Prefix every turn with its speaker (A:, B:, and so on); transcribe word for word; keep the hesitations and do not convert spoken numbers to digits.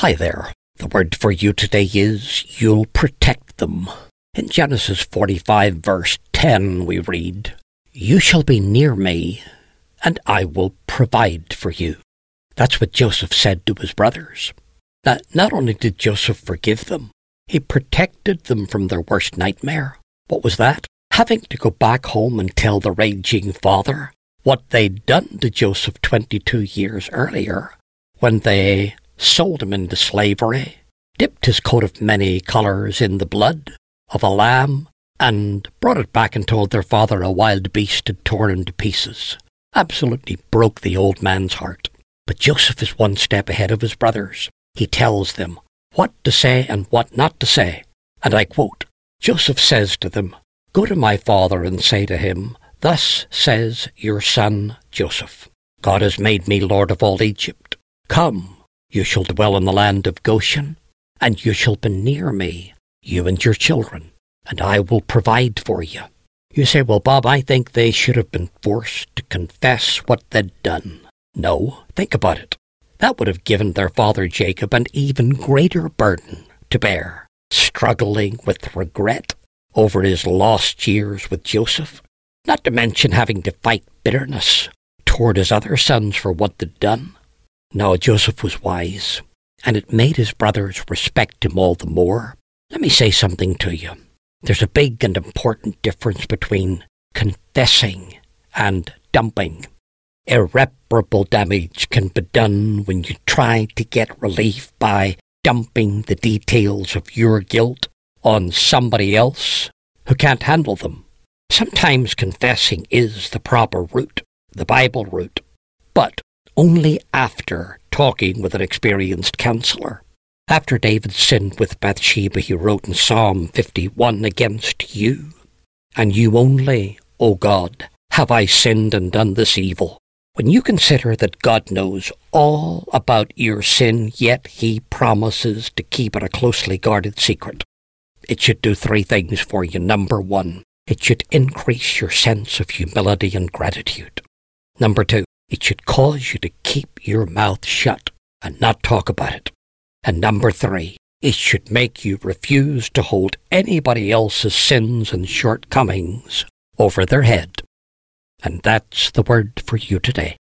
A: Hi there. The word for you today is, you'll protect them. In Genesis forty-five verse ten we read, You shall be near me, and I will provide for you. That's what Joseph said to his brothers. Now, not only did Joseph forgive them, he protected them from their worst nightmare. What was that? Having to go back home and tell the raging father what they'd done to Joseph twenty-two years earlier when they sold him into slavery, dipped his coat of many colours in the blood of a lamb, and brought it back and told their father a wild beast had torn him to pieces. Absolutely broke the old man's heart. But Joseph is one step ahead of his brothers. He tells them what to say and what not to say. And I quote, Joseph says to them, Go to my father and say to him, Thus says your son Joseph, God has made me Lord of all Egypt. Come, you shall dwell in the land of Goshen, and you shall be near me, you and your children, and I will provide for you. You say, well, Bob, I think they should have been forced to confess what they'd done. No, think about it. That would have given their father Jacob an even greater burden to bear, struggling with regret over his lost years with Joseph, not to mention having to fight bitterness toward his other sons for what they'd done. No, Joseph was wise, and it made his brothers respect him all the more. Let me say something to you. There's a big and important difference between confessing and dumping. Irreparable damage can be done when you try to get relief by dumping the details of your guilt on somebody else who can't handle them. Sometimes confessing is the proper route, the Bible route, but only after talking with an experienced counselor. After David sinned with Bathsheba, he wrote in Psalm fifty-one, Against you, and you only, O God, have I sinned and done this evil. When you consider that God knows all about your sin, yet he promises to keep it a closely guarded secret, it should do three things for you. Number one, it should increase your sense of humility and gratitude. Number two, it should cause you to keep your mouth shut and not talk about it. And number three, it should make you refuse to hold anybody else's sins and shortcomings over their head. And that's the word for you today.